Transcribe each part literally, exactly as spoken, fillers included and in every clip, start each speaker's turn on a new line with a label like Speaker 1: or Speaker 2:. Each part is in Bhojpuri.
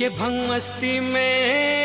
Speaker 1: के भंग मस्ती में,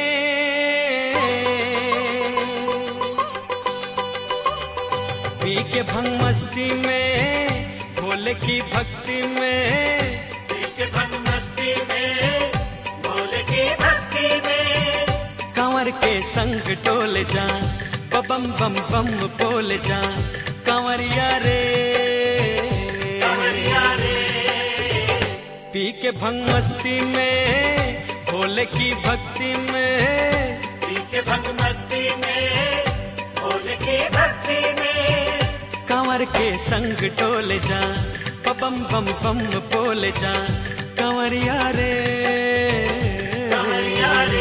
Speaker 1: पी के भंग मस्ती में, भोले की भक्ति में,
Speaker 2: पी के भंग मस्ती में, भोले की भक्ति में,
Speaker 1: कंवर के संग डोल जा, बम बम बम बोल जा, कंवरिया रे,
Speaker 2: कंवरिया रे।
Speaker 1: पी के भंग मस्ती में, भोले की भक्ति में,
Speaker 2: पी के भंग मस्ती में, भोले की भक्ति में,
Speaker 1: कंवर के संग डोल जा, बम बम बम बोल जा, कंवरिया रे,
Speaker 2: कंवरिया रे।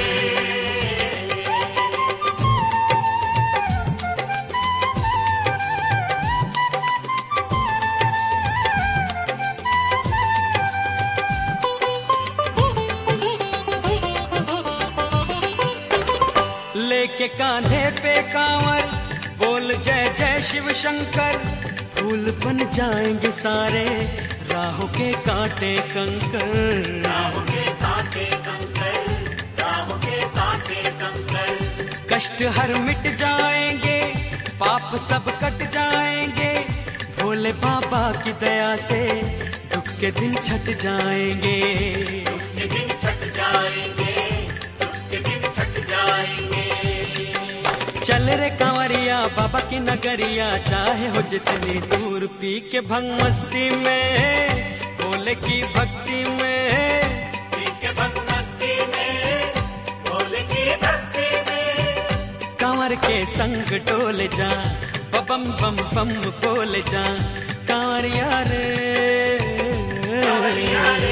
Speaker 1: लेके कांधे पे कांवर, बोल जय जय शिव शंकर, फूल बन जाएंगे सारे राहों के कांटे कंकर,
Speaker 2: राहों के कांटे कंकर, राहों के कांटे कंकर,
Speaker 1: कष्ट हर मिट जाएंगे, पाप सब कट जाएंगे, भोले बाबा की दया से दुख के दिन छट जाएंगे,
Speaker 2: दुख के दिन छट जाएंगे, दुख के दिन छट जाएंगे।
Speaker 1: चल रे कांवरिया बाबा की नगरिया, चाहे हो जितनी दूर, पी के भंग मस्ती में, भोले की भक्ति में,
Speaker 2: पी के भंग मस्ती में, भोले की भक्ति में,
Speaker 1: कांवर के संग डोल जा, बम बम बम बोल जा, कांवरिया रे,
Speaker 2: कंवरिया रे।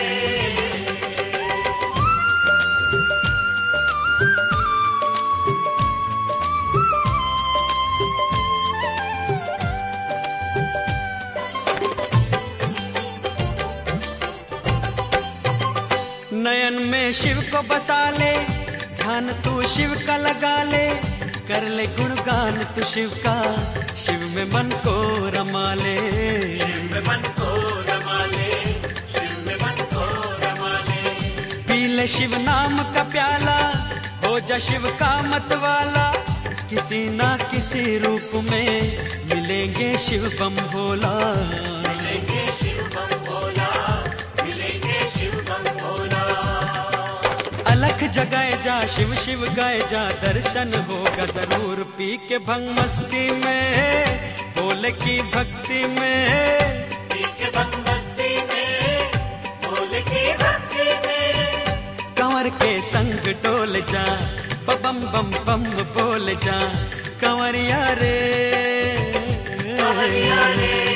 Speaker 1: नयन में शिव को बसा ले, ध्यान तू शिव का लगा ले, कर ले गुणगान तू शिव का, शिव में मन को रमा ले,
Speaker 2: शिव में मन को रमा ले, शिव में मन को रमा ले,
Speaker 1: पी ले शिव नाम का प्याला, हो जा शिव का मत वाला, किसी ना किसी रूप में मिलेंगे शिव बम भोला,
Speaker 2: मिलेंगे शिव बम भोला, मिलेंगे शिव बम भोला।
Speaker 1: अलख जगाए जा, शिव शिव गाए जा, दर्शन होगा जरूर, पी के भंग मस्ती में, भोले की भक्ति में,
Speaker 2: पी के भंग मस्ती में, भोले की भक्ति में,
Speaker 1: कंवर के संग डोल जा, बम बम बम बोल जा, कंवरिया रे,
Speaker 2: कंवरिया रे।